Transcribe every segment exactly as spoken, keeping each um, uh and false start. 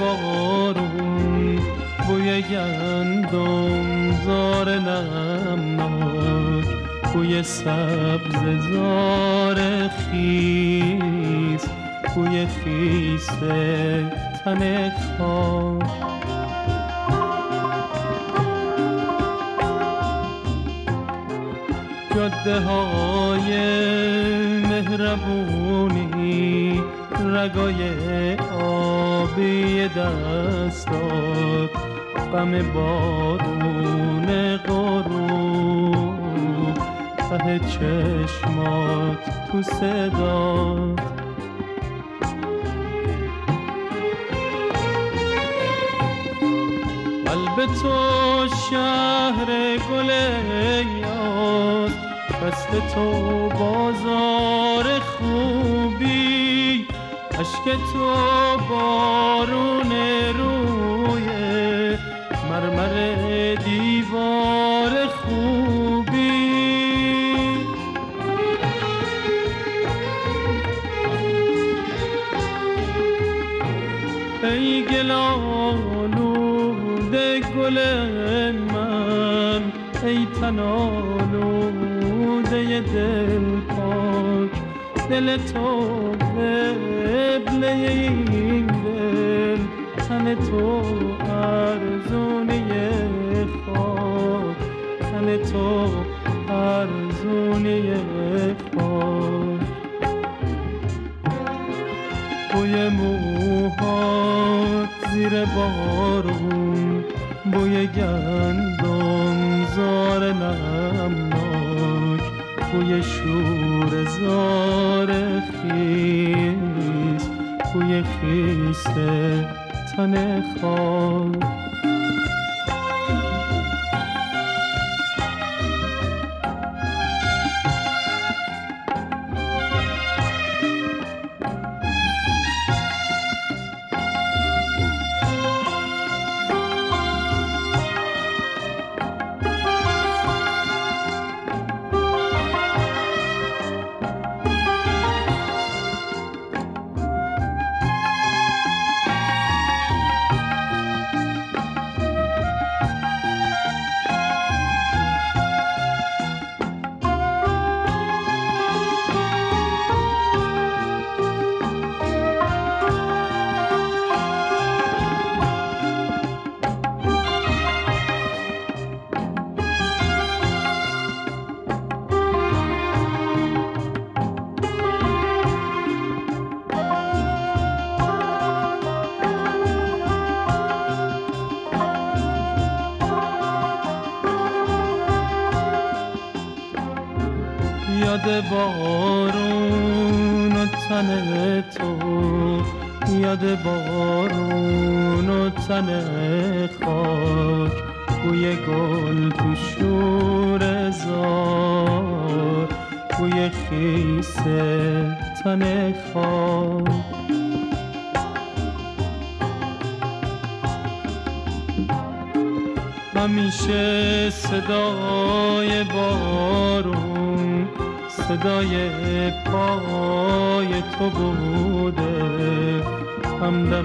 بارون، بوی گندم زار نمناک، بوی سبز زار خیس، بوی خیس تن خاک. جاده های مهربونی، رگای آبی دستات، غم بارون غروب، ته چشمات تو صدات. قلب تو شهر گل یاد، دست تو بازار خوبی، اشک تو بارون روی مرمر دیوار خوبی. ای گل‌آلوده گل من، ای تن آلوده دل پاک، دل تو قبله این دل، تن تو ارزونی خاک، تن تو ارزونی خاک. بوی موهات زیر بارون، بوی گندم زار نمناک، بوی شور زار خیس، بوی خیس تن خاک. یاد بارون و تن تو، یاد بارون و تن خاک، بوی گل تو شور زار، بوی خیس تن خاک. همیشه صدای بارون، صدای پای تو بوده، همدم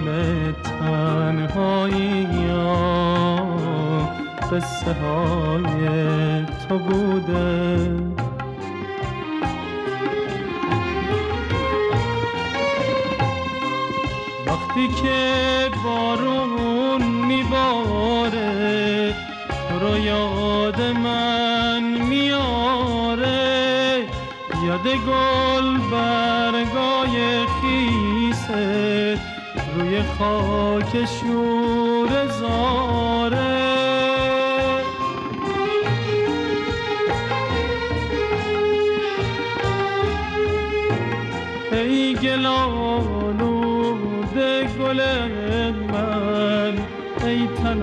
تنهایی یا قصه های تو بوده. وقتی که بارون میباره، تو رو یاد من میاره، یاد گل برگای خیست روی خاک شور زاره. ای گل‌آلوده گل من، ای تن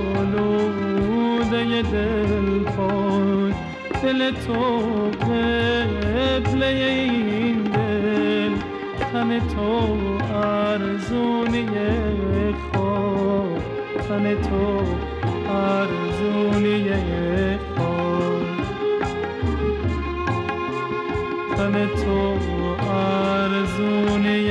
آلوده دل پاک، دل تو قبله این دل، تن تو ارزونی خاک، تن تو ارزونی خاک، تن تو ارزونی